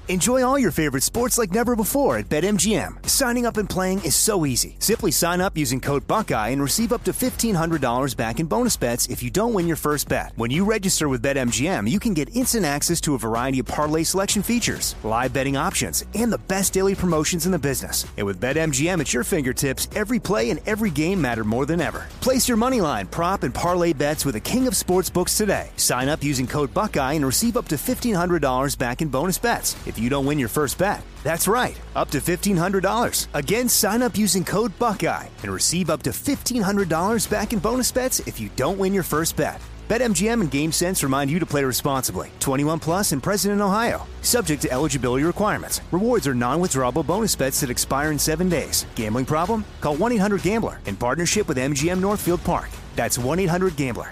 Enjoy all your favorite sports like never before at BetMGM. Signing up and playing is so easy. Simply sign up using code Buckeye and receive up to $1,500 back in bonus bets if you don't win your first bet. When you register with BetMGM, you can get instant access to a variety of parlay selection features, live betting options, and the best daily promotions in the business. And with BetMGM at your fingertips, every play and every game matter more than ever. Place your moneyline, prop, and parlay bets with the king of sportsbooks today. Sign up using code Buckeye and receive up to $1,500 back in bonus bets if you don't win your first bet. That's right, up to $1,500. Again, sign up using code Buckeye and receive up to $1,500 back in bonus bets if you don't win your first bet. BetMGM and GameSense remind you to play responsibly. 21 plus and present in Ohio. Subject to eligibility requirements. Rewards are non-withdrawable bonus bets that expire in 7 days. Gambling problem? Call 1-800-GAMBLER in partnership with MGM Northfield Park. That's 1-800-GAMBLER.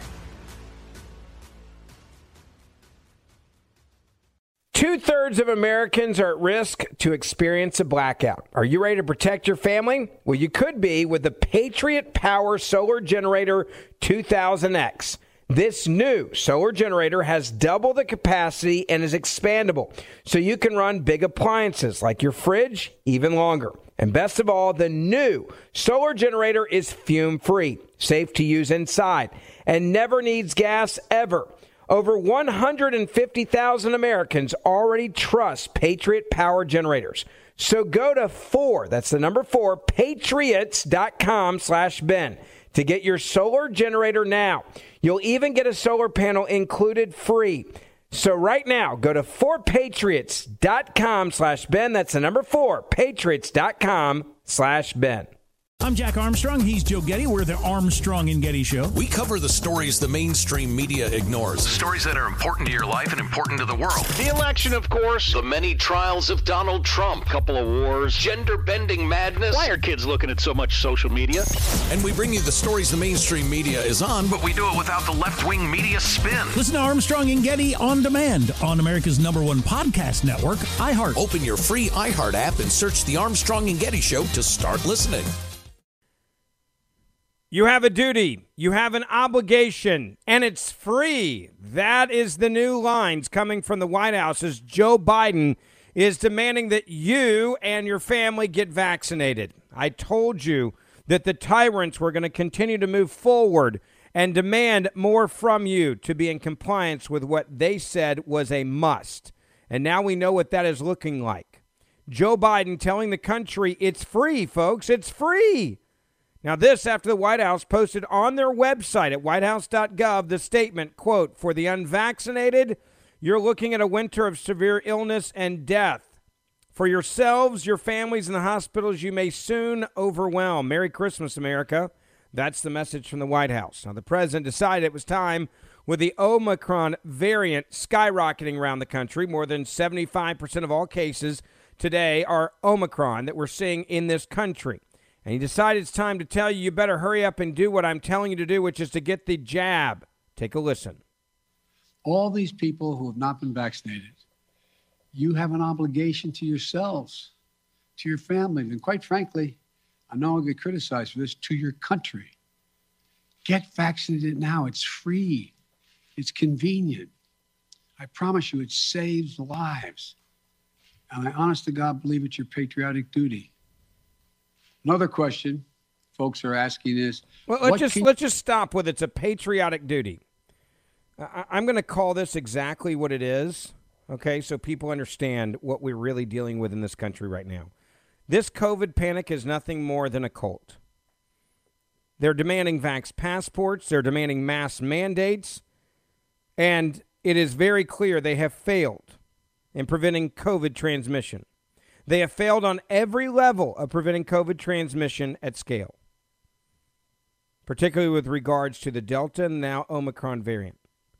2/3 of Americans are at risk to experience a blackout. Are you ready to protect your family? Well, you could be with the Patriot Power Solar Generator 2000X. This new solar generator has double the capacity and is expandable, so you can run big appliances like your fridge even longer. And best of all, the new solar generator is fume-free, safe to use inside, and never needs gas ever. Over 150,000 Americans already trust Patriot Power Generators. So go to that's the number 4, patriots.com/Ben to get your solar generator now. You'll even get a solar panel included free. So right now, go to 4patriots.com/Ben. That's the number 4, patriots.com/Ben. I'm Jack Armstrong. He's Joe Getty. We're the Armstrong and Getty Show. We cover the stories the mainstream media ignores. Stories that are important to your life and important to the world. The election, of course. The many trials of Donald Trump. Couple of wars. Gender-bending madness. Why are kids looking at so much social media? And we bring you the stories the mainstream media is on, but we do it without the left-wing media spin. Listen to Armstrong and Getty on demand on America's #1 podcast network, iHeart. Open your free iHeart app and search The Armstrong and Getty Show to start listening. You have a duty, you have an obligation, and it's free. That is the new lines coming from the White House as Joe Biden is demanding that you and your family get vaccinated. I told you that the tyrants were going to continue to move forward and demand more from you to be in compliance with what they said was a must. And now we know what that is looking like. Joe Biden telling the country it's free, folks, it's free. Now this after the White House posted on their website at whitehouse.gov the statement, quote, "For the unvaccinated, you're looking at a winter of severe illness and death. For yourselves, your families, and the hospitals you may soon overwhelm. Merry Christmas, America." That's the message from the White House. Now the president decided it was time with the Omicron variant skyrocketing around the country. More than 75% of all cases today are Omicron that we're seeing in this country. And he decided it's time to tell you, you better hurry up and do what I'm telling you to do, which is to get the jab. Take a listen. All these people who have not been vaccinated, you have an obligation to yourselves, to your families, and quite frankly, I know I'll get criticized for this, to your country. Get vaccinated now. It's free. It's convenient. I promise you, it saves lives. And I honest to God believe it's your patriotic duty. Another question folks are asking is... Well, let's just stop with it's a patriotic duty. I'm going to call this exactly what it is, okay, so people understand what we're really dealing with in this country right now. This COVID panic is nothing more than a cult. They're demanding vax passports. They're demanding mass mandates. And it is very clear they have failed in preventing COVID transmission. They have failed on every level of preventing COVID transmission at scale, particularly with regards to the Delta and now Omicron variant.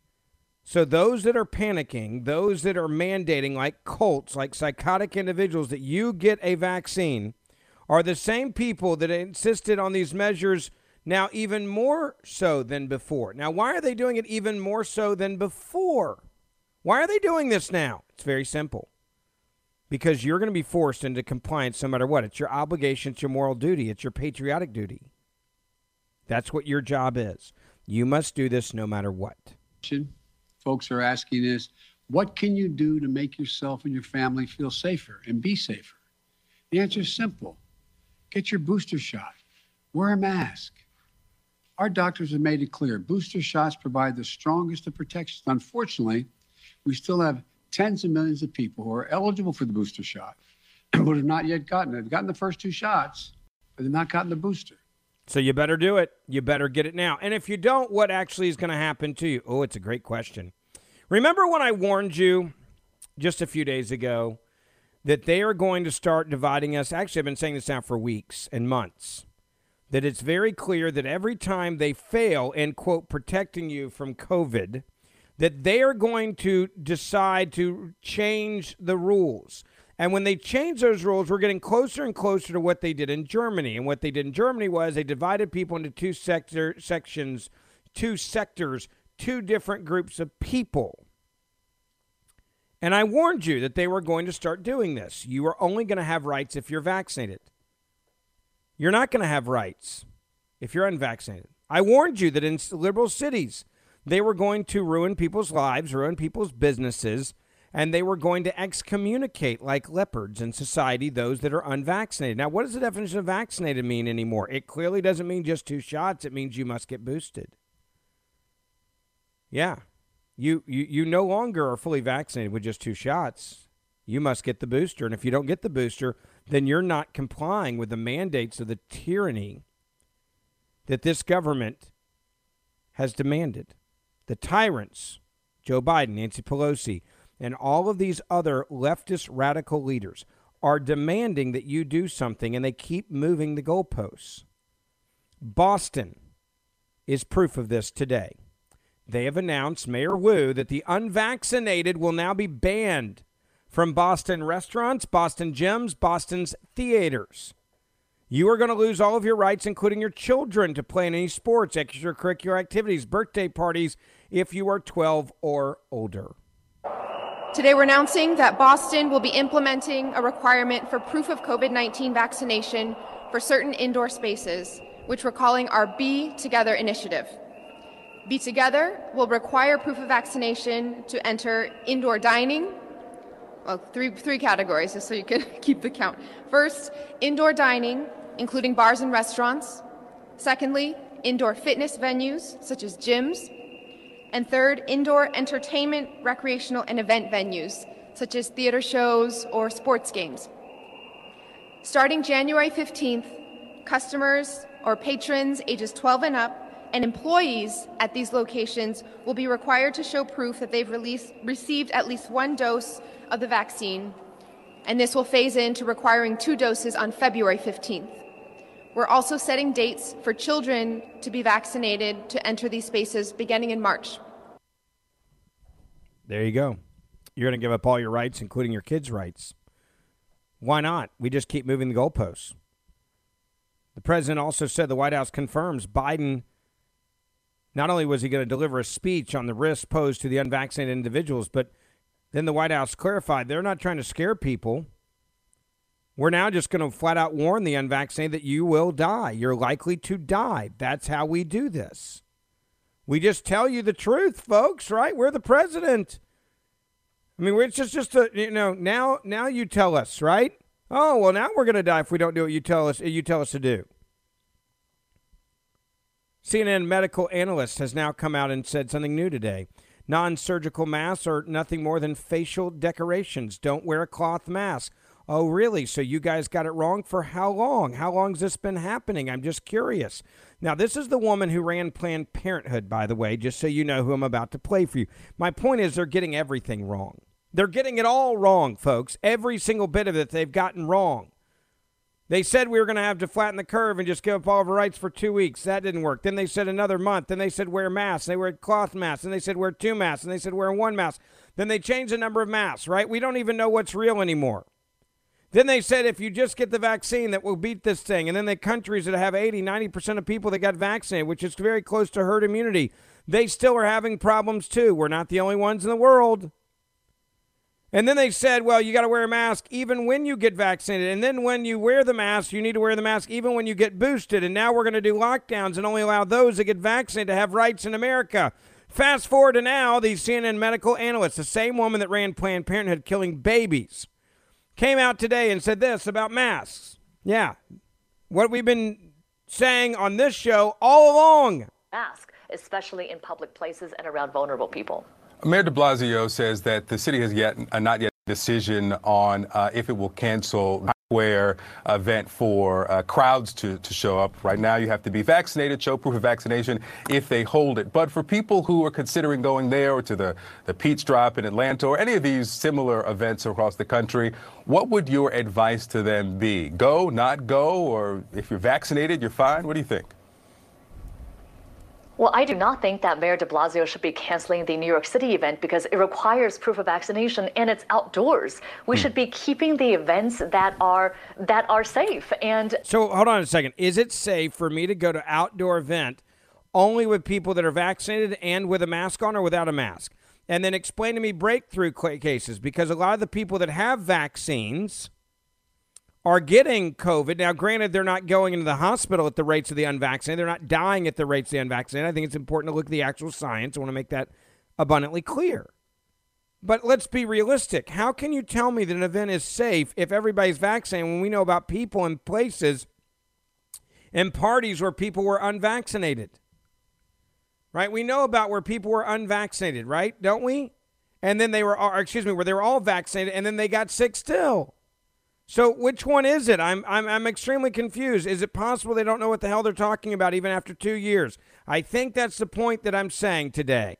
So those that are panicking, those that are mandating like cults, like psychotic individuals that you get a vaccine are the same people that insisted on these measures now even more so than before. Now, why are they doing it even more so than before? Why are they doing this now? It's very simple. Because you're going to be forced into compliance no matter what. It's your obligation, it's your moral duty, it's your patriotic duty. That's what your job is. You must do this no matter what. Folks are asking is, What can you do to make yourself and your family feel safer and be safer? The answer is simple. Get your booster shot. Wear a mask. Our doctors have made it clear. Booster shots provide the strongest of protections. Unfortunately, we still have tens of millions of people who are eligible for the booster shot but have not yet gotten it. They've gotten the first 2 shots, but they've not gotten the booster. So you better do it. You better get it now. And if you don't, what actually is going to happen to you? Oh, it's a great question. Remember when I warned you just a few days ago that they are going to start dividing us? Actually, I've been saying this now for weeks and months. That it's very clear that every time they fail in, quote, protecting you from COVID, that they are going to decide to change the rules. And when they change those rules, we're getting closer and closer to what they did in Germany. And what they did in Germany was they divided people into 2 sections, 2 sectors, 2 different groups of people. And I warned you that they were going to start doing this. You are only going to have rights if you're vaccinated. You're not going to have rights if you're unvaccinated. I warned you that in liberal cities, they were going to ruin people's lives, ruin people's businesses, and they were going to excommunicate like leopards in society those that are unvaccinated. Now, what does the definition of vaccinated mean anymore? It clearly doesn't mean just 2 shots. It means you must get boosted. Yeah. You no longer are fully vaccinated with just 2 shots. You must get the booster. And if you don't get the booster, then you're not complying with the mandates of the tyranny that this government has demanded. The tyrants, Joe Biden, Nancy Pelosi, and all of these other leftist radical leaders are demanding that you do something, and they keep moving the goalposts. Boston is proof of this today. They have announced, Mayor Wu, that the unvaccinated will now be banned from Boston restaurants, Boston gyms, Boston's theaters. You are going to lose all of your rights, including your children, to play in any sports, extracurricular activities, birthday parties, if you are 12 or older. Today we're announcing that Boston will be implementing a requirement for proof of COVID-19 vaccination for certain indoor spaces, which we're calling our Be Together initiative. Be Together will require proof of vaccination to enter indoor dining. Well, three categories, just so you can keep the count. First, indoor dining, including bars and restaurants. Secondly, indoor fitness venues, such as gyms. And third, indoor entertainment, recreational, and event venues, such as theater shows or sports games. Starting January 15th, customers or patrons ages 12 and up and employees at these locations will be required to show proof that they've received at least 1 dose of the vaccine, and this will phase into requiring 2 doses on February 15th. We're also setting dates for children to be vaccinated to enter these spaces beginning in March. There you go. You're going to give up all your rights, including your kids' rights. Why not? We just keep moving the goalposts. The president also said the White House confirms Biden, not only was he going to deliver a speech on the risks posed to the unvaccinated individuals, but then the White House clarified they're not trying to scare people. We're now just going to flat out warn the unvaccinated that you will die. You're likely to die. That's how we do this. We just tell you the truth, folks, right? We're the president. I mean, it's just now you tell us, right? Oh, well, now we're going to die if we don't do what you tell us to do. CNN medical analyst has now come out and said something new today. Non-surgical masks are nothing more than facial decorations. Don't wear a cloth mask. Oh, really? So you guys got it wrong for how long? How long has this been happening? I'm just curious. Now, this is the woman who ran Planned Parenthood, by the way, just so you know who I'm about to play for you. My point is they're getting everything wrong. They're getting it all wrong, folks. Every single bit of it they've gotten wrong. They said we were going to have to flatten the curve and just give up all of our rights for 2 weeks. That didn't work. Then they said another month. Then they said wear masks. They wear cloth masks. Then they said wear 2 masks. And they said wear 1 mask. Then they changed the number of masks, right? We don't even know what's real anymore. Then they said if you just get the vaccine that will beat this thing. And then the countries that have 80, 90% of people that got vaccinated, which is very close to herd immunity, they still are having problems too. We're not the only ones in the world. And then they said, well, you got to wear a mask even when you get vaccinated. And then when you wear the mask, you need to wear the mask even when you get boosted. And now we're going to do lockdowns and only allow those that get vaccinated to have rights in America. Fast forward to now, the CNN medical analyst, the same woman that ran Planned Parenthood killing babies, came out today and said this about masks. Yeah, what we've been saying on this show all along. Mask, especially in public places and around vulnerable people. Mayor de Blasio says that the city has not yet decision on if it will cancel Square event for crowds to show up. Right now, you have to be vaccinated, show proof of vaccination if they hold it. But for people who are considering going there or to the Peach Drop in Atlanta or any of these similar events across the country, what would your advice to them be? Go, not go, or if you're vaccinated, you're fine? What do you think? Well, I do not think that Mayor de Blasio should be canceling the New York City event because it requires proof of vaccination and it's outdoors. We should be keeping the events that are safe. And so hold on a second. Is it safe for me to go to outdoor event only with people that are vaccinated and with a mask on or without a mask? And then explain to me breakthrough cases, because a lot of the people that have vaccines are getting COVID. Now, granted, they're not going into the hospital at the rates of the unvaccinated. They're not dying at the rates of the unvaccinated. I think it's important to look at the actual science. I want to make that abundantly clear. But let's be realistic. How can you tell me that an event is safe if everybody's vaccinated when we know about people in places and parties where people were unvaccinated? Right? We know about where people were unvaccinated, right? Don't we? And then where they were all vaccinated and then they got sick still. So which one is it? I'm extremely confused. Is it possible they don't know what the hell they're talking about even after 2 years? I think that's the point that I'm saying today.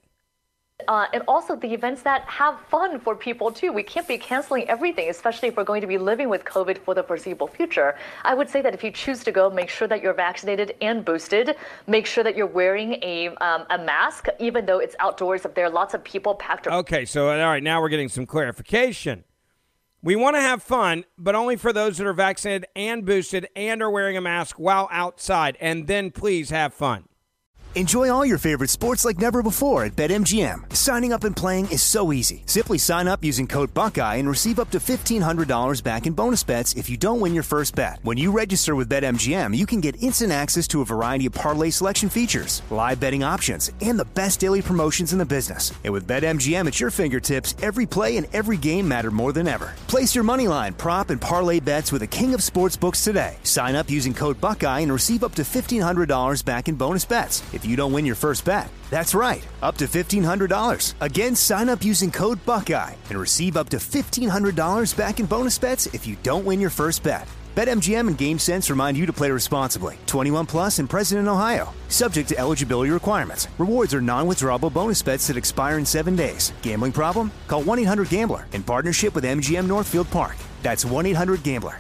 And also the events that have fun for people, too. We can't be canceling everything, especially if we're going to be living with COVID for the foreseeable future. I would say that if you choose to go, make sure that you're vaccinated and boosted. Make sure that you're wearing a mask, even though it's outdoors. If there are lots of people packed. Okay, so all right, now we're getting some clarification. We want to have fun, but only for those that are vaccinated and boosted and are wearing a mask while outside. And then please have fun. Enjoy all your favorite sports like never before at BetMGM. Signing up and playing is so easy. Simply sign up using code Buckeye and receive up to $1,500 back in bonus bets if you don't win your first bet. When you register with BetMGM, you can get instant access to a variety of parlay selection features, live betting options, and the best daily promotions in the business. And with BetMGM at your fingertips, every play and every game matter more than ever. Place your moneyline, prop, and parlay bets with the king of sportsbooks today. Sign up using code Buckeye and receive up to $1,500 back in bonus bets if you don't win your first bet. That's right, up to $1,500. Again, sign up using code Buckeye and receive up to $1,500 back in bonus bets if you don't win your first bet. BetMGM and GameSense remind you to play responsibly. 21 plus and present in Ohio. Subject to eligibility requirements. Rewards are non-withdrawable bonus bets that expire in 7 days. Gambling problem? Call 1-800-GAMBLER in partnership with MGM Northfield Park. That's 1-800-GAMBLER.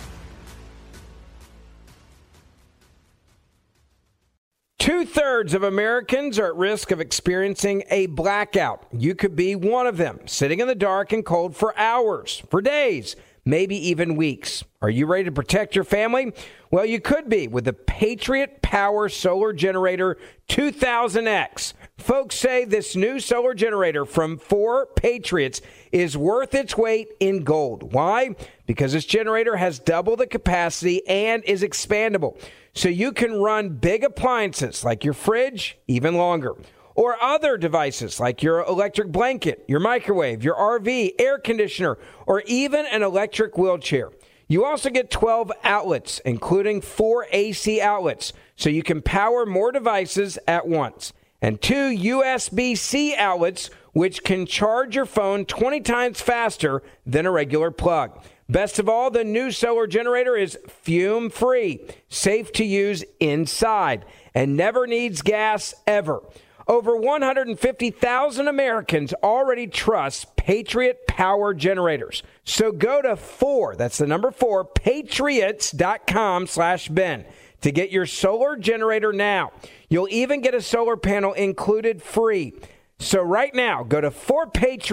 2/3 of Americans are at risk of experiencing a blackout. You could be one of them, sitting in the dark and cold for hours, for days, maybe even weeks. Are you ready to protect your family? Well, you could be with the Patriot Power Solar Generator 2000X. Folks say this new solar generator from 4 Patriots is worth its weight in gold. Why? Because this generator has double the capacity and is expandable. So you can run big appliances like your fridge even longer. Or other devices like your electric blanket, your microwave, your RV, air conditioner, or even an electric wheelchair. You also get 12 outlets, including 4 AC outlets, so you can power more devices at once. And 2 USB-C outlets, which can charge your phone 20 times faster than a regular plug. Best of all, the new solar generator is fume-free, safe to use inside, and never needs gas ever. Over 150,000 Americans already trust Patriot Power Generators. So go to 4, that's the number 4, patriots.com/Ben to get your solar generator now. You'll even get a solar panel included free. So right now, go to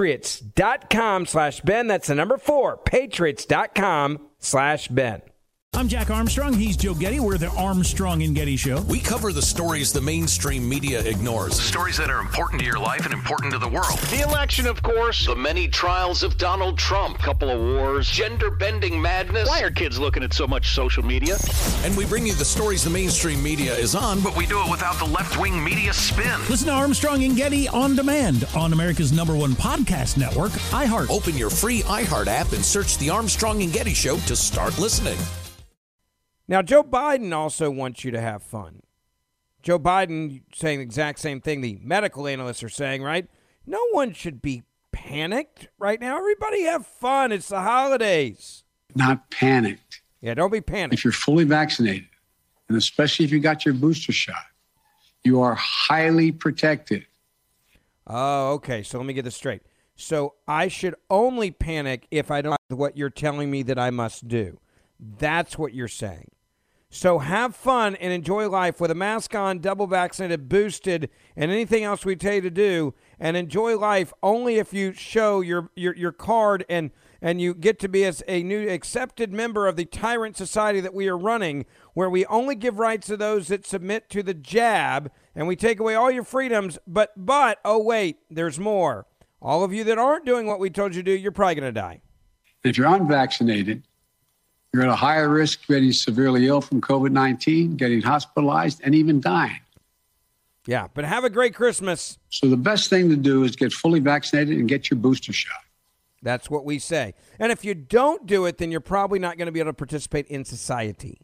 4patriots.com/Ben. That's the number 4, patriots.com/Ben. I'm Jack Armstrong. He's Joe Getty. We're the Armstrong and Getty Show. We cover the stories the mainstream media ignores. Stories that are important to your life and important to the world. The election, of course. The many trials of Donald Trump. Couple of wars. Gender-bending madness. Why are kids looking at so much social media? And we bring you the stories the mainstream media is on, but we do it without the left-wing media spin. Listen to Armstrong and Getty on demand on America's #1 podcast network, iHeart. Open your free iHeart app and search the Armstrong and Getty Show to start listening. Now, Joe Biden also wants you to have fun. Joe Biden saying the exact same thing the medical analysts are saying, right? No one should be panicked right now. Everybody have fun. It's the holidays. Not panicked. Yeah, don't be panicked. If you're fully vaccinated, and especially if you got your booster shot, you are highly protected. Oh, okay. So let me get this straight. So I should only panic if I don't do what you're telling me that I must do. That's what you're saying. So have fun and enjoy life with a mask on, double vaccinated, boosted, and anything else we tell you to do. And enjoy life only if you show your card and you get to be as a new accepted member of the tyrant society that we are running, where we only give rights to those that submit to the jab, and we take away all your freedoms. But oh wait, there's more. All of you that aren't doing what we told you to do, you're probably going to die. If you're unvaccinated, you're at a higher risk of getting severely ill from COVID-19, getting hospitalized, and even dying. Yeah, but have a great Christmas. So the best thing to do is get fully vaccinated and get your booster shot. That's what we say. And if you don't do it, then you're probably not going to be able to participate in society.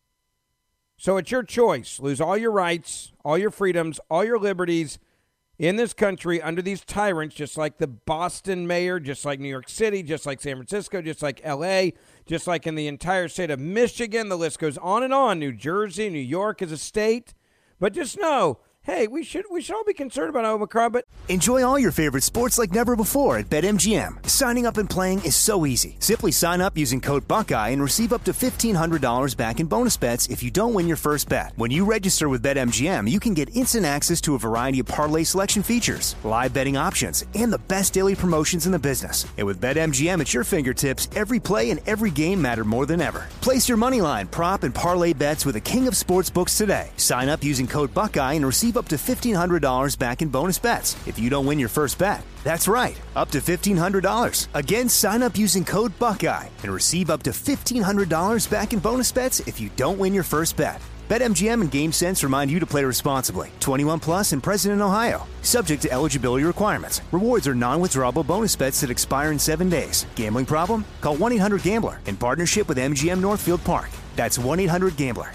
So it's your choice. Lose all your rights, all your freedoms, all your liberties in this country under these tyrants, just like the Boston mayor, just like New York City, just like San Francisco, just like L.A., just like in the entire state of Michigan. The list goes on and on. New Jersey, New York as a state. But just know, hey, we should all be concerned about Omicron, but enjoy all your favorite sports like never before at BetMGM. Signing up and playing is so easy. Simply sign up using code Buckeye and receive up to $1,500 back in bonus bets if you don't win your first bet. When you register with BetMGM, you can get instant access to a variety of parlay selection features, live betting options, and the best daily promotions in the business. And with BetMGM at your fingertips, every play and every game matter more than ever. Place your moneyline, prop, and parlay bets with the king of sportsbooks today. Sign up using code Buckeye and receive up to $1,500 back in bonus bets if you don't win your first bet. That's right, up to $1,500. Again, sign up using code Buckeye and receive up to $1,500 back in bonus bets if you don't win your first bet. BetMGM and GameSense remind you to play responsibly. 21 plus and present in Ohio. Subject to eligibility requirements. Rewards are non-withdrawable bonus bets that expire in 7 days. Gambling problem? Call 1-800-GAMBLER in partnership with MGM Northfield Park. That's 1-800-GAMBLER.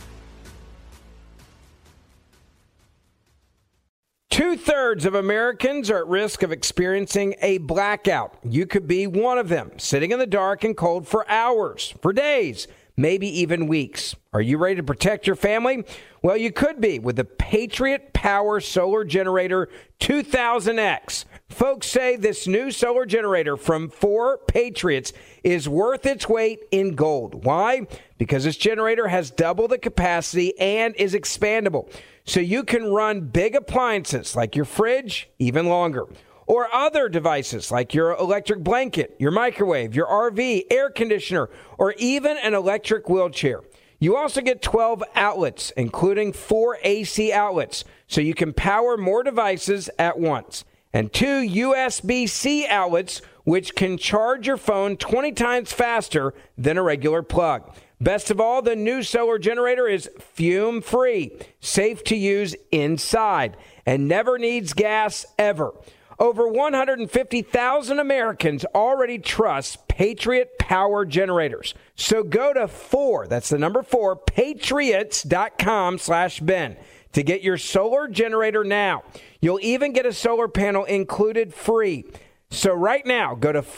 2/3 of Americans are at risk of experiencing a blackout. You could be one of them, sitting in the dark and cold for hours, for days, maybe even weeks. Are you ready to protect your family? Well, you could be with the Patriot Power Solar Generator 2000X. Folks say this new solar generator from 4 Patriots is worth its weight in gold. Why? Because this generator has double the capacity and is expandable. So you can run big appliances like your fridge even longer, or other devices like your electric blanket, your microwave, your RV, air conditioner, or even an electric wheelchair. You also get 12 outlets, including 4 AC outlets, so you can power more devices at once, and 2 USB-C outlets, which can charge your phone 20 times faster than a regular plug. Best of all, the new solar generator is fume-free, safe to use inside, and never needs gas ever. Over 150,000 Americans already trust Patriot Power Generators. So go to 4, that's the number 4, patriots.com/Ben to get your solar generator now. You'll even get a solar panel included free. So right now, go to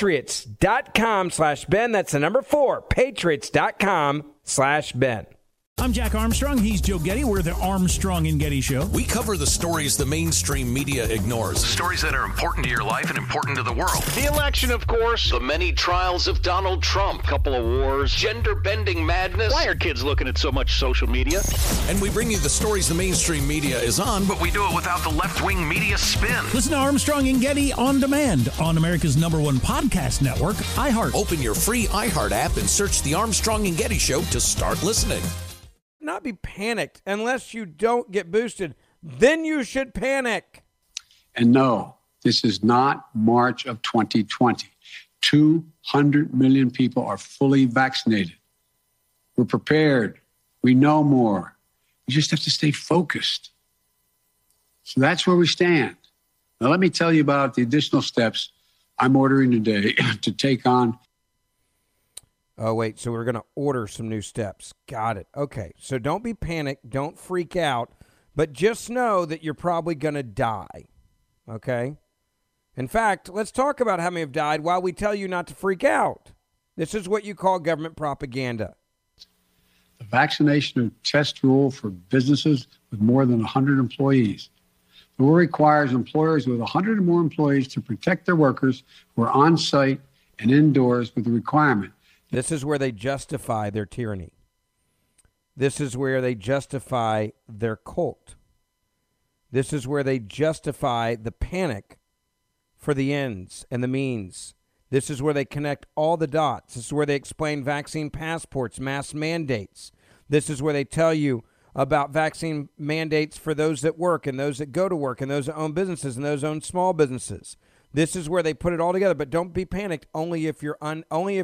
4patriots.com/Ben. That's the number 4, patriots.com/Ben. I'm Jack Armstrong. He's Joe Getty. We're the Armstrong and Getty Show. We cover the stories the mainstream media ignores. Stories that are important to your life and important to the world. The election, of course, the many trials of Donald Trump, couple of wars, gender-bending madness. Why are kids looking at so much social media? And we bring you the stories the mainstream media is on, but we do it without the left-wing media spin. Listen to Armstrong and Getty on demand on America's #1 podcast network, iHeart. Open your free iHeart app and search the Armstrong and Getty Show to start listening. Not be panicked unless you don't get boosted. Then you should panic. And no, this is not March of 2020. 200 million people are fully vaccinated. We're prepared. We know more. We just have to stay focused. So that's where we stand. Now, let me tell you about the additional steps I'm ordering today to take on. Oh, wait, so we're going to order some new steps. Got it. Okay, so don't be panicked. Don't freak out. But just know that you're probably going to die, okay? In fact, let's talk about how many have died while we tell you not to freak out. This is what you call government propaganda. The vaccination test rule for businesses with more than 100 employees. The rule requires employers with 100 or more employees to protect their workers who are on site and indoors with the requirement. This is where they justify their tyranny. This is where they justify their cult. This is where they justify the panic for the ends and the means. This is where they connect all the dots. This is where they explain vaccine passports, mask mandates. This is where they tell you about vaccine mandates for those that work and those that go to work and those that own businesses and those that own small businesses. This is where they put it all together, but don't be panicked. You can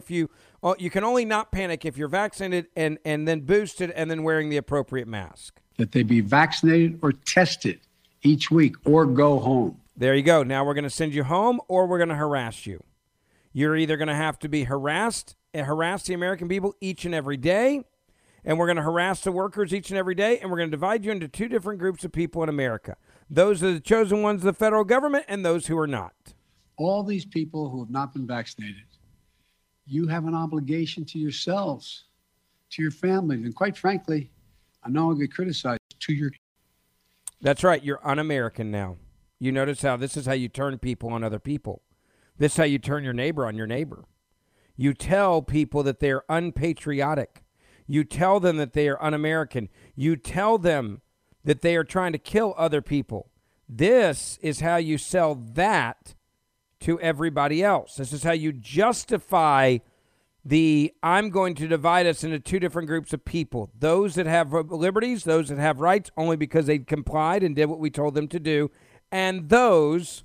only not panic if you're vaccinated and then boosted and then wearing the appropriate mask. That they be vaccinated or tested each week or go home. There you go. Now we're going to send you home or we're going to harass you. You're either going to have to be harass the American people each and every day, and we're going to harass the workers each and every day, and we're going to divide you into two different groups of people in America. Those are the chosen ones of the federal government and those who are not. All these people who have not been vaccinated, you have an obligation to yourselves, to your families, and quite frankly, I know I'll get criticized, to your... That's right. You're un-American now. You notice how this is how you turn people on other people. This is how you turn your neighbor on your neighbor. You tell people that they're unpatriotic. You tell them that they are un-American. You tell them that they are trying to kill other people. This is how you sell that to everybody else. This is how you justify I'm going to divide us into two different groups of people. Those that have liberties, those that have rights only because they complied and did what we told them to do, and those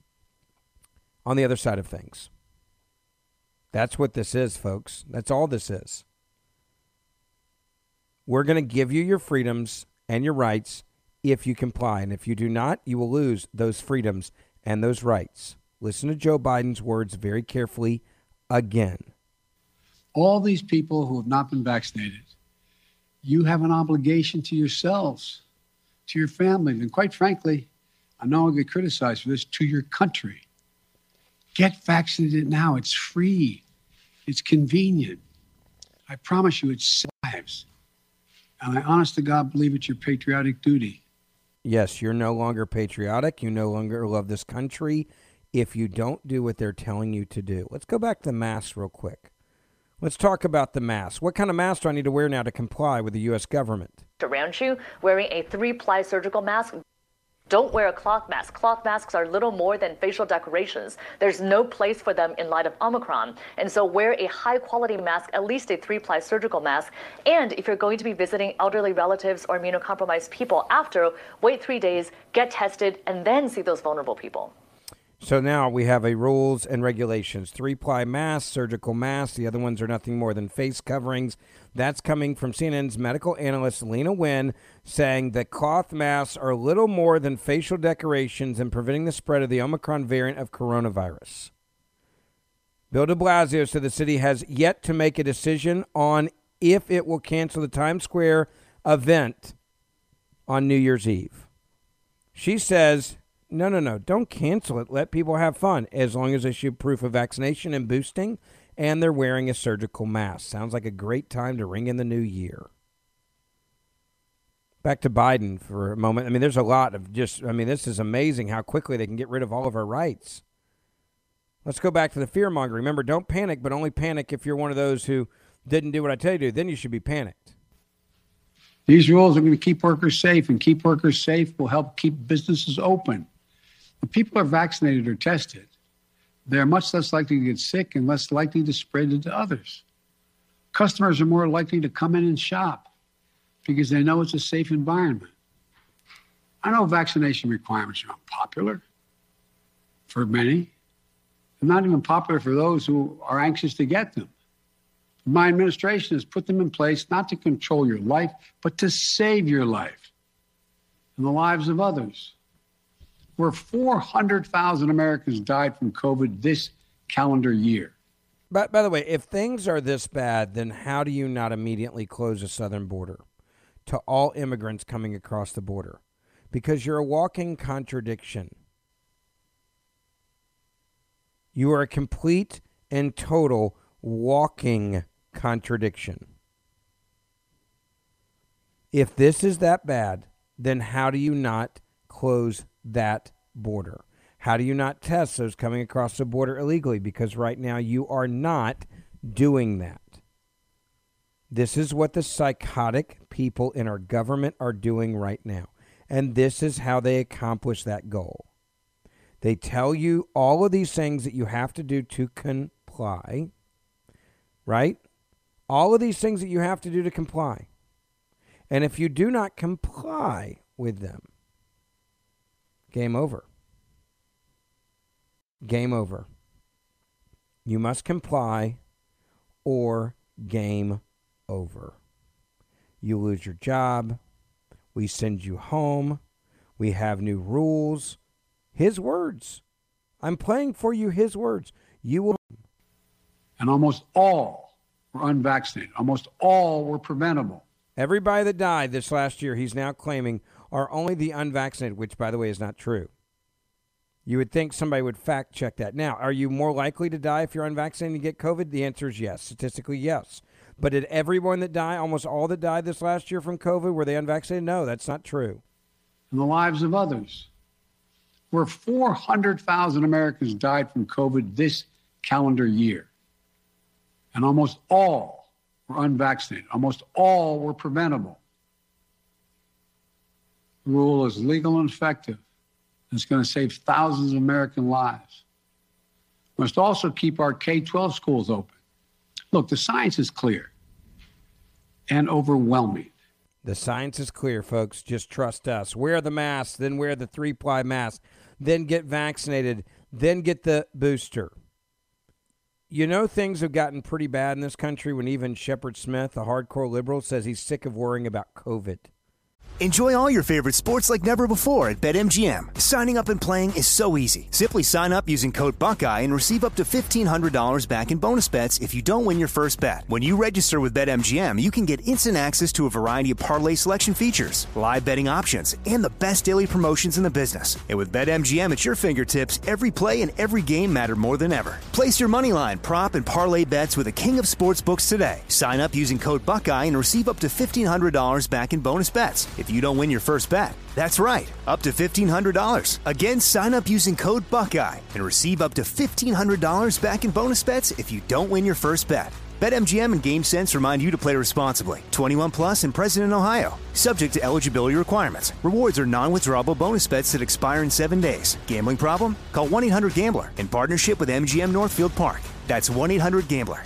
on the other side of things. That's what this is, folks. That's all this is. We're going to give you your freedoms and your rights if you comply. And if you do not, you will lose those freedoms and those rights. Listen to Joe Biden's words very carefully again. All these people who have not been vaccinated, you have an obligation to yourselves, to your families, and quite frankly, I know I'll get criticized for this, to your country. Get vaccinated now. It's free. It's convenient. I promise you, it saves. And I honest to God believe it's your patriotic duty. Yes, you're no longer patriotic. You no longer love this country if you don't do what they're telling you to do. Let's go back to the mask real quick. Let's talk about the mask. What kind of mask do I need to wear now to comply with the U.S. government? Around you, wearing a 3-ply surgical mask. Don't wear a cloth mask. Cloth masks are little more than facial decorations. There's no place for them in light of Omicron. And so wear a high-quality mask, at least a 3-ply surgical mask. And if you're going to be visiting elderly relatives or immunocompromised people after, wait 3 days, get tested, and then see those vulnerable people. So now we have a rules and regulations. 3-ply masks, surgical masks. The other ones are nothing more than face coverings. That's coming from CNN's medical analyst Lena Wynn, saying that cloth masks are little more than facial decorations in preventing the spread of the Omicron variant of coronavirus. Bill de Blasio said the city has yet to make a decision on if it will cancel the Times Square event on New Year's Eve. She says, no, don't cancel it. Let people have fun as long as they show proof of vaccination and boosting and they're wearing a surgical mask. Sounds like a great time to ring in the new year. Back to Biden for a moment. I mean, there's a lot of this is amazing how quickly they can get rid of all of our rights. Let's go back to the fear-mongering. Remember, don't panic, but only panic if you're one of those who didn't do what I tell you to do. Then you should be panicked. These rules are going to keep workers safe, and keep workers safe will help keep businesses open. When people are vaccinated or tested, they're much less likely to get sick and less likely to spread it to others. Customers are more likely to come in and shop because they know it's a safe environment. I know vaccination requirements are unpopular for many, and not even popular for those who are anxious to get them. My administration has put them in place not to control your life, but to save your life and the lives of others. Where 400,000 Americans died from COVID this calendar year. By the way, if things are this bad, then how do you not immediately close the southern border to all immigrants coming across the border? Because you're a walking contradiction. You are a complete and total walking contradiction. If this is that bad, then how do you not close that border? How do you not test those coming across the border illegally? Because right now you are not doing that. This is what the psychotic people in our government are doing right now. And this is how they accomplish that goal. They tell you all of these things that you have to do to comply, right? All of these things that you have to do to comply. And if you do not comply with them, game over. Game over. You must comply or game over. You lose your job. We send you home. We have new rules. His words. I'm playing for you his words. You will. And almost all were unvaccinated. Almost all were preventable. Everybody that died this last year, he's now claiming, are only the unvaccinated, which, by the way, is not true. You would think somebody would fact check that. Now, are you more likely to die if you're unvaccinated and get COVID? The answer is yes. Statistically, yes. But did everyone that died, almost all that died this last year from COVID, were they unvaccinated? No, that's not true. And the lives of others. Where 400,000 Americans died from COVID this calendar year. And almost all were unvaccinated. Almost all were preventable. The rule is legal and effective. It's going to save thousands of American lives. We must also keep our K-12 schools open. Look, the science is clear and overwhelming. The science is clear, folks. Just trust us. Wear the mask, then wear the 3-ply mask, then get vaccinated, then get the booster. You know, things have gotten pretty bad in this country when even Shepard Smith, a hardcore liberal, says he's sick of worrying about COVID. Enjoy all your favorite sports like never before at BetMGM. Signing up and playing is so easy. Simply sign up using code Buckeye and receive up to $1,500 back in bonus bets if you don't win your first bet. When you register with BetMGM, you can get instant access to a variety of parlay selection features, live betting options, and the best daily promotions in the business. And with BetMGM at your fingertips, every play and every game matter more than ever. Place your moneyline, prop, and parlay bets with the king of sportsbooks today. Sign up using code Buckeye and receive up to $1,500 back in bonus bets if you don't win your first bet. That's right, up to $1,500. Again, sign up using code Buckeye and receive up to $1,500 back in bonus bets if you don't win your first bet. BetMGM and GameSense remind you to play responsibly. 21 plus and present in Ohio. Subject to eligibility requirements. Rewards are non-withdrawable bonus bets that expire in 7 days. Gambling problem? Call 1-800-GAMBLER in partnership with MGM Northfield Park. That's 1-800-GAMBLER.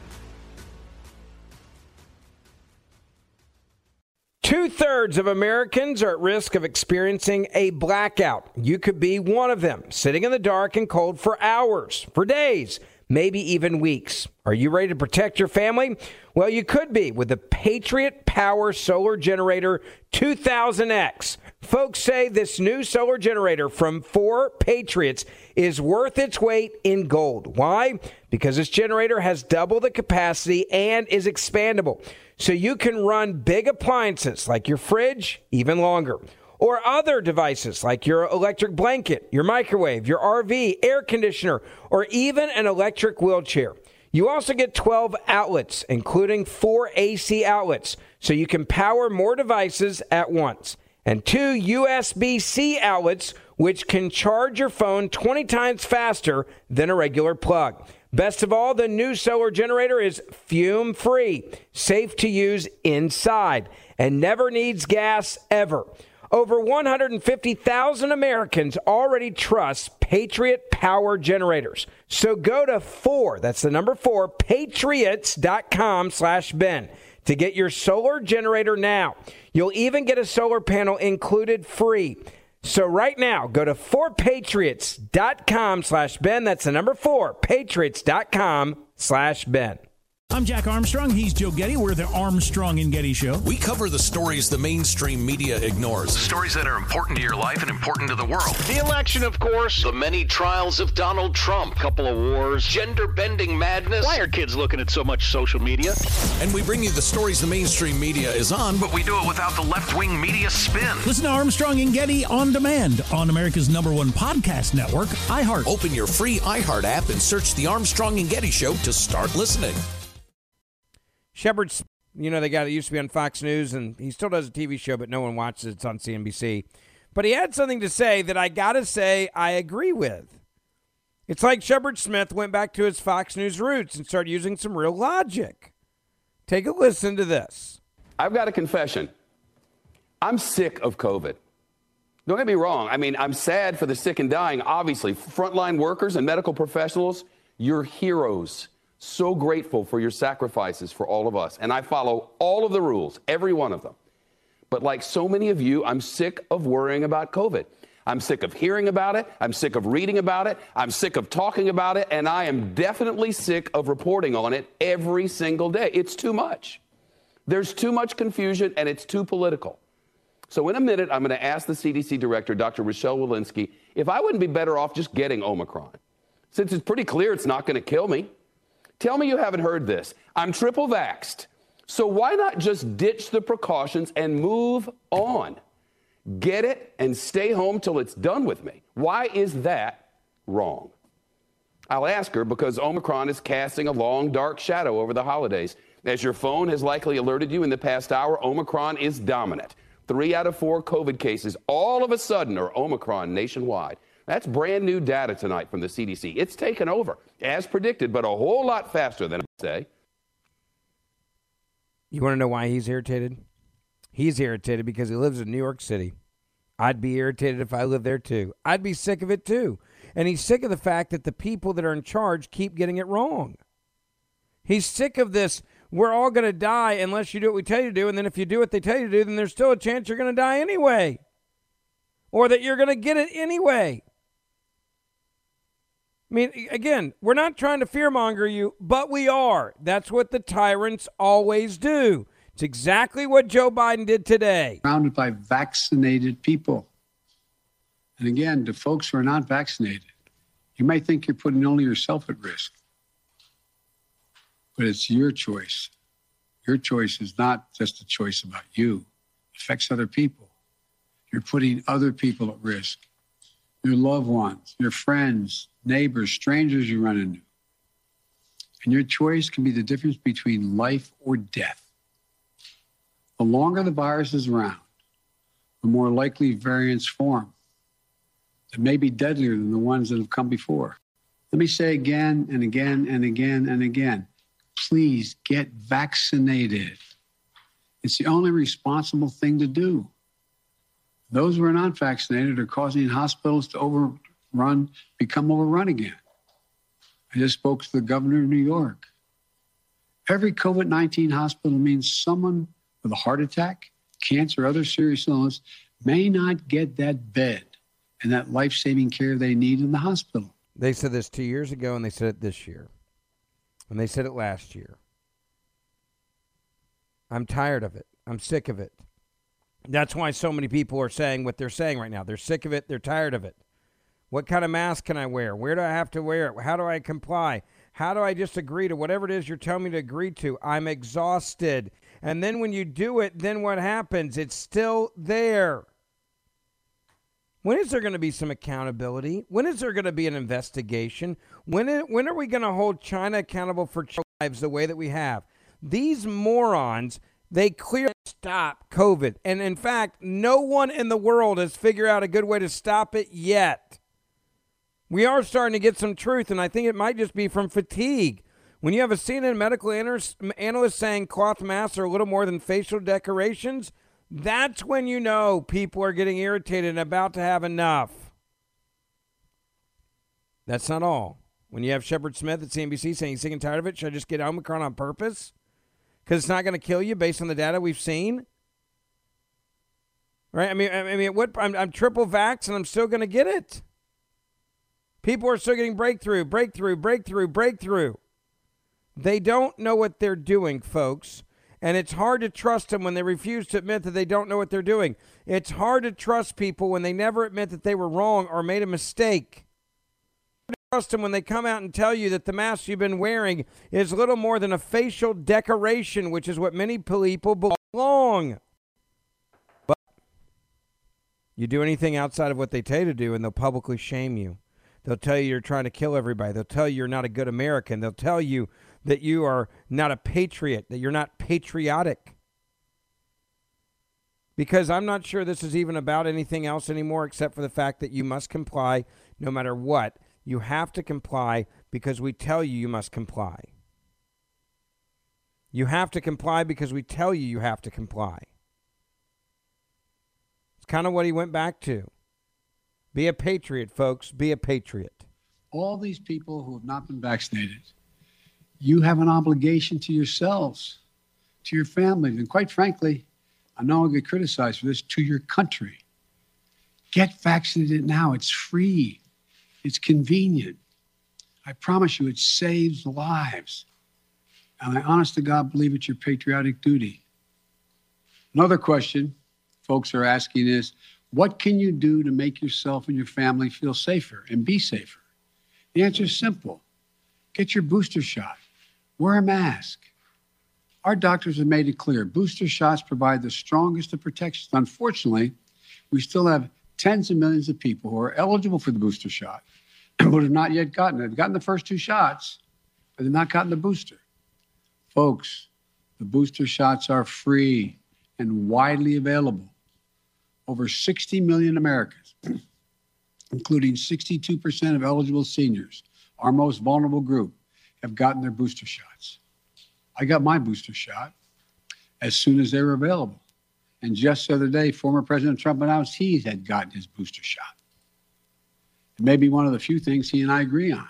2/3 of Americans are at risk of experiencing a blackout. You could be one of them, sitting in the dark and cold for hours, for days, maybe even weeks. Are you ready to protect your family? Well, you could be with the Patriot Power Solar Generator 2000X. Folks say this new solar generator from 4 Patriots is worth its weight in gold. Why? Because this generator has double the capacity and is expandable. So you can run big appliances like your fridge even longer, or other devices like your electric blanket, your microwave, your RV, air conditioner, or even an electric wheelchair. You also get 12 outlets, including 4 AC outlets, so you can power more devices at once, and 2 USB-C outlets, which can charge your phone 20 times faster than a regular plug. Best of all, the new solar generator is fume-free, safe to use inside, and never needs gas ever. Over 150,000 Americans already trust Patriot Power Generators. So go to 4, that's the number 4, patriots.com/Ben to get your solar generator now. You'll even get a solar panel included free. So right now, go to 4patriots.com/Ben. That's the number 4, patriots.com/Ben. I'm Jack Armstrong. He's Joe Getty. We're the Armstrong and Getty Show. We cover the stories the mainstream media ignores. Stories that are important to your life and important to the world. The election, of course, the many trials of Donald Trump, couple of wars, gender-bending madness. Why are kids looking at so much social media? And we bring you the stories the mainstream media is on, but we do it without the left-wing media spin. Listen to Armstrong and Getty on demand on America's #1 podcast network, iHeart. Open your free iHeart app and search The Armstrong and Getty Show to start listening. Shepard, the guy that used to be on Fox News, and he still does a TV show, but no one watches it. It's on CNBC. But he had something to say that I got to say I agree with. It's like Shepard Smith went back to his Fox News roots and started using some real logic. Take a listen to this. I've got a confession. I'm sick of COVID. Don't get me wrong. I mean, I'm sad for the sick and dying, obviously. Frontline workers and medical professionals, you're heroes. So grateful for your sacrifices for all of us. And I follow all of the rules, every one of them. But like so many of you, I'm sick of worrying about COVID. I'm sick of hearing about it. I'm sick of reading about it. I'm sick of talking about it. And I am definitely sick of reporting on it every single day. It's too much. There's too much confusion and it's too political. So in a minute, I'm going to ask the CDC director, Dr. Rochelle Walensky, if I wouldn't be better off just getting Omicron, since it's pretty clear it's not going to kill me. Tell me you haven't heard this. I'm triple vaxxed. So why not just ditch the precautions and move on? Get it and stay home till it's done with me. Why is that wrong? I'll ask her because Omicron is casting a long, dark shadow over the holidays. As your phone has likely alerted you in the past hour, Omicron is dominant. 3 out of 4 COVID cases all of a sudden are Omicron nationwide. That's brand new data tonight from the CDC. It's taken over, as predicted, but a whole lot faster than I say. You want to know why he's irritated? He's irritated because he lives in New York City. I'd be irritated if I lived there too. I'd be sick of it too. And he's sick of the fact that the people that are in charge keep getting it wrong. He's sick of this, we're all going to die unless you do what we tell you to do, and then if you do what they tell you to do, then there's still a chance you're going to die anyway. Or that you're going to get it anyway. I mean, again, we're not trying to fearmonger you, but we are. That's what the tyrants always do. It's exactly what Joe Biden did today. Surrounded by vaccinated people. And again, to folks who are not vaccinated, you might think you're putting only yourself at risk. But it's your choice. Your choice is not just a choice about you. It affects other people. You're putting other people at risk. Your loved ones, your friends, neighbors, strangers you run into. And your choice can be the difference between life or death. The longer the virus is around, the more likely variants form that may be deadlier than the ones that have come before. Let me say again and again and again and again, please get vaccinated. It's the only responsible thing to do. Those who are not vaccinated are causing hospitals to become overrun again. I just spoke to the governor of New York. Every COVID-19 hospital means someone with a heart attack, cancer, or other serious illness may not get that bed and that life-saving care they need in the hospital. They said this 2 years ago, and they said it this year. And they said it last year. I'm tired of it. I'm sick of it. That's why so many people are saying what they're saying right now. They're sick of it. They're tired of it. What kind of mask can I wear? Where do I have to wear it? How do I comply? How do I just agree to whatever it is you're telling me to agree to? I'm exhausted. And then when you do it, then what happens? It's still there. When is there going to be some accountability? When is there going to be an investigation? When are we going to hold China accountable for lives the way that we have? These morons, they clearly stop COVID. And in fact, no one in the world has figured out a good way to stop it yet. We are starting to get some truth, and I think it might just be from fatigue. When you have a CNN medical analyst saying cloth masks are a little more than facial decorations, that's when you know people are getting irritated and about to have enough. That's not all. When you have Shepard Smith at CNBC saying he's sick and tired of it, should I just get Omicron on purpose? Because it's not going to kill you based on the data we've seen? Right? I'm triple vaxxed and I'm still going to get it. People are still getting breakthrough. They don't know what they're doing, folks. And it's hard to trust them when they refuse to admit that they don't know what they're doing. It's hard to trust people when they never admit that they were wrong or made a mistake. It's hard to trust them when they come out and tell you that the mask you've been wearing is little more than a facial decoration, which is what many people belong. But you do anything outside of what they tell you to do, and they'll publicly shame you. They'll tell you you're trying to kill everybody. They'll tell you you're not a good American. They'll tell you that you are not a patriot, that you're not patriotic. Because I'm not sure this is even about anything else anymore except for the fact that you must comply no matter what. You have to comply because we tell you you must comply. You have to comply because we tell you you have to comply. It's kind of what he went back to. Be a patriot, folks. Be a patriot. All these people who have not been vaccinated, you have an obligation to yourselves, to your families, and quite frankly, I know I'll get criticized for this, to your country. Get vaccinated now. It's free. It's convenient. I promise you, it saves lives. And I honest to God believe it's your patriotic duty. Another question folks are asking is, what can you do to make yourself and your family feel safer and be safer? The answer is simple. Get your booster shot. Wear a mask. Our doctors have made it clear. Booster shots provide the strongest of protections. Unfortunately, we still have tens of millions of people who are eligible for the booster shot but have not yet gotten it. They've gotten the first 2 shots, but they've not gotten the booster. Folks, the booster shots are free and widely available. Over 60 million Americans, including 62% of eligible seniors, our most vulnerable group, have gotten their booster shots. I got my booster shot as soon as they were available. And just the other day, former President Trump announced he had gotten his booster shot. It may be one of the few things he and I agree on.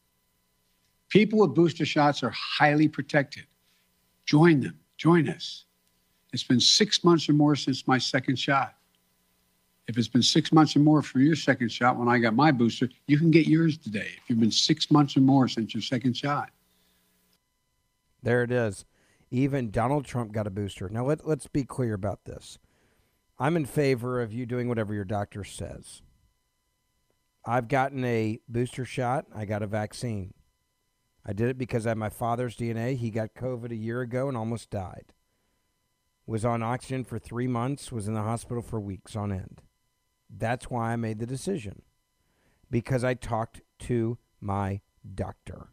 People with booster shots are highly protected. Join them. Join us. It's been 6 months or more since my second shot. If it's been 6 months or more for your second shot when I got my booster, you can get yours today. If you've been 6 months or more since your second shot. There it is. Even Donald Trump got a booster. Now, let's be clear about this. I'm in favor of you doing whatever your doctor says. I've gotten a booster shot. I got a vaccine. I did it because I have my father's DNA. He got COVID a year ago and almost died. Was on oxygen for 3 months, was in the hospital for weeks on end. That's why I made the decision. Because I talked to my doctor.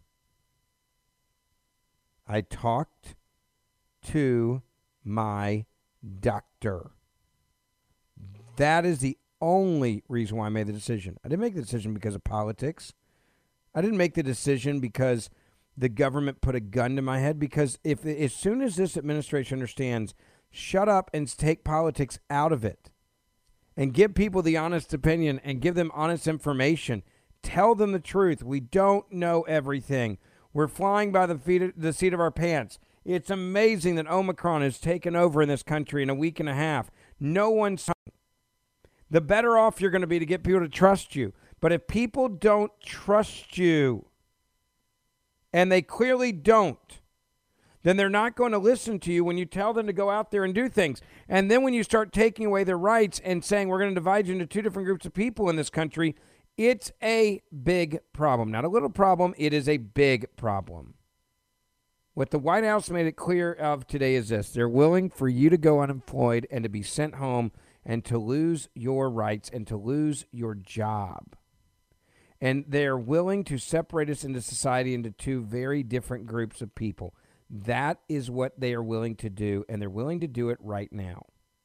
I talked to my doctor. That is the only reason why I made the decision. I didn't make the decision because of politics. I didn't make the decision because the government put a gun to my head. Because as soon as this administration understands, shut up and take politics out of it and give people the honest opinion and give them honest information. Tell them the truth. We don't know everything. We're flying by the seat of our pants. It's amazing that Omicron has taken over in this country in a week and a half. No one's... The better off you're going to be to get people to trust you. But if people don't trust you, and they clearly don't, then they're not going to listen to you when you tell them to go out there and do things. And then when you start taking away their rights and saying we're going to divide you into 2 different groups of people in this country, it's a big problem. Not a little problem. It is a big problem. What the White House made it clear of today is this. They're willing for you to go unemployed and to be sent home and to lose your rights and to lose your job. And they're willing to separate us into society into two very different groups of people. That is what they are willing to do, and they're willing to do it right now.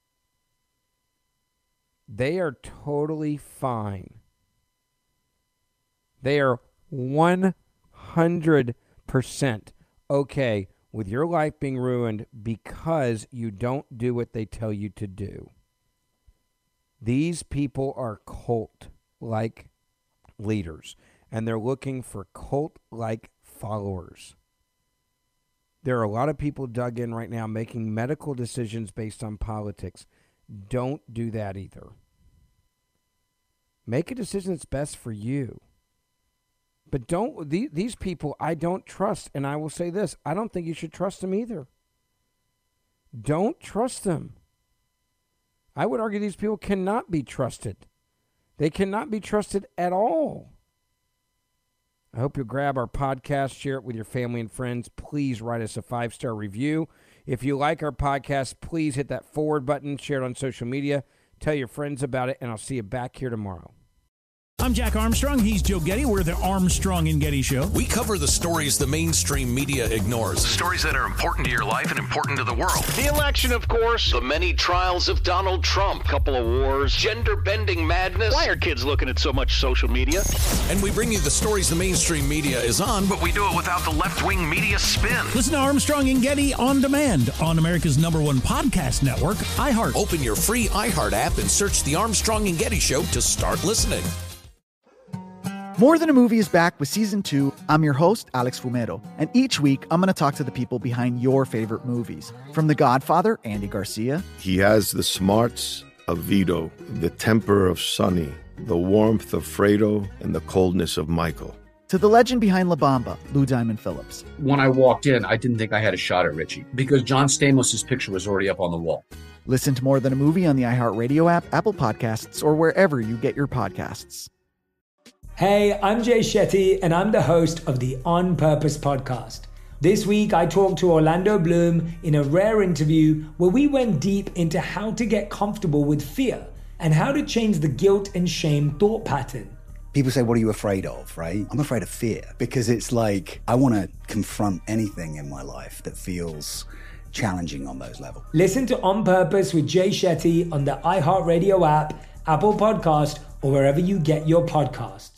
They are totally fine. They are 100% okay with your life being ruined because you don't do what they tell you to do. These people are cult-like leaders, and they're looking for cult-like followers. There are a lot of people dug in right now making medical decisions based on politics. Don't do that either. Make a decision that's best for you. But these people I don't trust, and I will say this, I don't think you should trust them either. Don't trust them. I would argue these people cannot be trusted. They cannot be trusted at all. I hope you'll grab our podcast, share it with your family and friends. Please write us a 5-star review. If you like our podcast, please hit that forward button, share it on social media, tell your friends about it, and I'll see you back here tomorrow. I'm Jack Armstrong. He's Joe Getty. We're the Armstrong and Getty Show. We cover the stories the mainstream media ignores. The stories that are important to your life and important to the world. The election, of course. The many trials of Donald Trump. Couple of wars. Gender-bending madness. Why are kids looking at so much social media? And we bring you the stories the mainstream media is on, but we do it without the left-wing media spin. Listen to Armstrong and Getty on demand on America's #1 podcast network, iHeart. Open your free iHeart app and search The Armstrong and Getty Show to start listening. More Than a Movie is back with Season 2. I'm your host, Alex Fumero, and each week I'm going to talk to the people behind your favorite movies. From The Godfather, Andy Garcia. He has the smarts of Vito, the temper of Sonny, the warmth of Fredo, and the coldness of Michael. To the legend behind La Bamba, Lou Diamond Phillips. When I walked in, I didn't think I had a shot at Richie because John Stamos' picture was already up on the wall. Listen to More Than a Movie on the iHeartRadio app, Apple Podcasts, or wherever you get your podcasts. Hey, I'm Jay Shetty, and I'm the host of the On Purpose podcast. This week, I talked to Orlando Bloom in a rare interview where we went deep into how to get comfortable with fear and how to change the guilt and shame thought pattern. People say, what are you afraid of, right? I'm afraid of fear because it's like I want to confront anything in my life that feels challenging on those levels. Listen to On Purpose with Jay Shetty on the iHeartRadio app, Apple Podcast, or wherever you get your podcasts.